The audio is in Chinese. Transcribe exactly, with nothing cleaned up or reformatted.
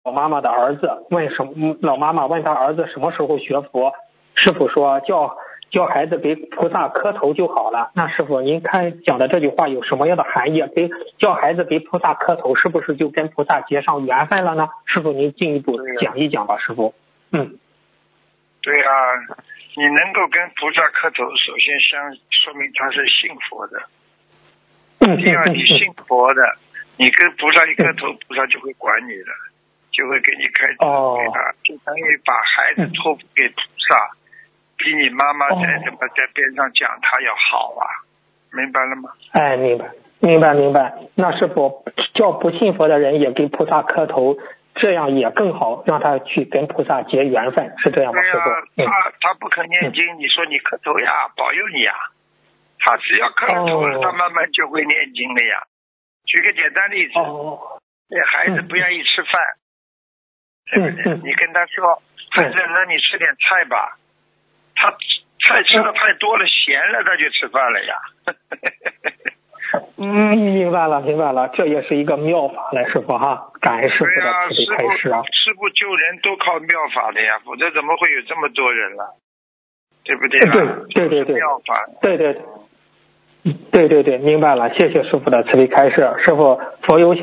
老妈妈的儿子，问什么？老妈妈问他儿子什么时候学佛？师父说叫叫孩子给菩萨磕头就好了。那师父，您看讲的这句话有什么样的含义？给叫孩子给菩萨磕头，是不是就跟菩萨结上缘分了呢？师父，您进一步讲一讲吧，师父。嗯， 对啊，你能够跟菩萨磕头，首先相说明他是信佛的。 嗯， 第二，你信佛的，你跟菩萨一磕头，菩萨就会管你的，就会给你开指给他，就等于把孩子托付给菩萨，比你妈妈再怎么在边上讲他要好啊，明白了吗？ 哎，明白，明白，明白。那是否叫不信佛的人也给菩萨磕头，这样也更好，让他去跟菩萨结缘分，是这样吗？师父？ 对啊，他他不肯念经，你说你磕头呀，保佑你呀。他只要磕了头了，他慢慢就会念经了呀。举个简单例子，那孩子不愿意吃饭，对不对？你跟他说，孩子，那你吃点菜吧。他菜吃的太多了，咸了，他就吃饭了呀。 嗯，明白了，明白了，这也是一个妙法来，师父哈，感恩师父的慈悲开示啊。 师父救人都靠妙法的呀，否则怎么会有这么多人了？对不对？ 对对对对， 妙法， 对对对对对，明白了，谢谢师父的慈悲开示，师父佛有